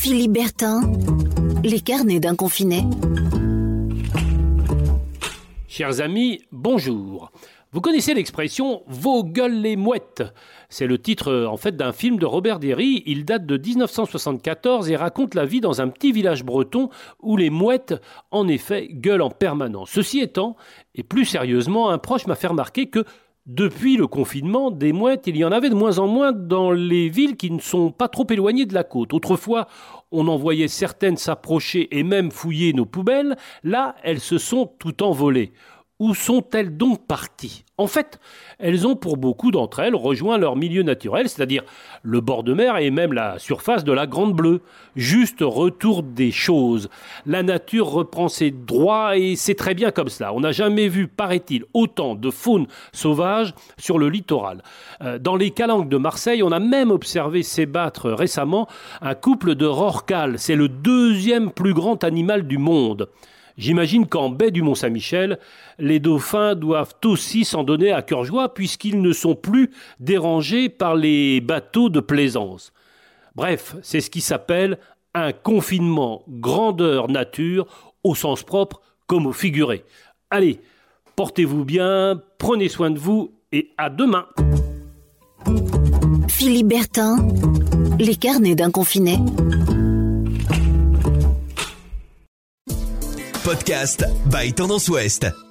Philippe Bertin, les carnets d'un confiné. Chers amis, bonjour. Vous connaissez l'expression « Vos gueules les mouettes ». C'est le titre d'un film de Robert Déry. Il date de 1974 et raconte la vie dans un petit village breton où les mouettes, en effet, gueulent en permanence. Ceci étant, et plus sérieusement, un proche m'a fait remarquer que depuis le confinement, des mouettes, il y en avait de moins en moins dans les villes qui ne sont pas trop éloignées de la côte. Autrefois, on en voyait certaines s'approcher et même fouiller nos poubelles. Là, elles se sont tout envolées. Où sont-elles donc parties ? En fait, elles ont pour beaucoup d'entre elles rejoint leur milieu naturel, c'est-à-dire le bord de mer et même la surface de la Grande Bleue. Juste retour des choses. La nature reprend ses droits et c'est très bien comme cela. On n'a jamais vu, paraît-il, autant de faune sauvage sur le littoral. Dans les calanques de Marseille, on a même observé s'ébattre récemment un couple de rorquals. C'est le deuxième plus grand animal du monde. J'imagine qu'en baie du Mont-Saint-Michel, les dauphins doivent aussi s'en donner à cœur joie puisqu'ils ne sont plus dérangés par les bateaux de plaisance. Bref, c'est ce qui s'appelle un confinement grandeur nature au sens propre comme au figuré. Allez, portez-vous bien, prenez soin de vous et à demain. Philippe Bertin, les carnets d'un confiné. Podcast by Tendance Ouest.